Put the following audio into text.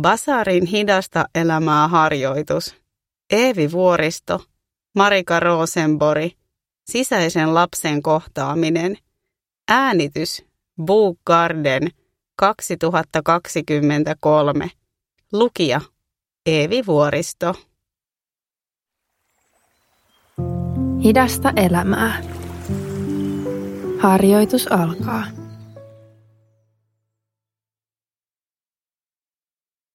Basarin hidasta elämää harjoitus. Eevi Vuoristo, Marika Rosenborg, sisäisen lapsen kohtaaminen. Äänitys Book Garden 2023. Lukija Eevi Vuoristo. Hidasta elämää. Harjoitus alkaa.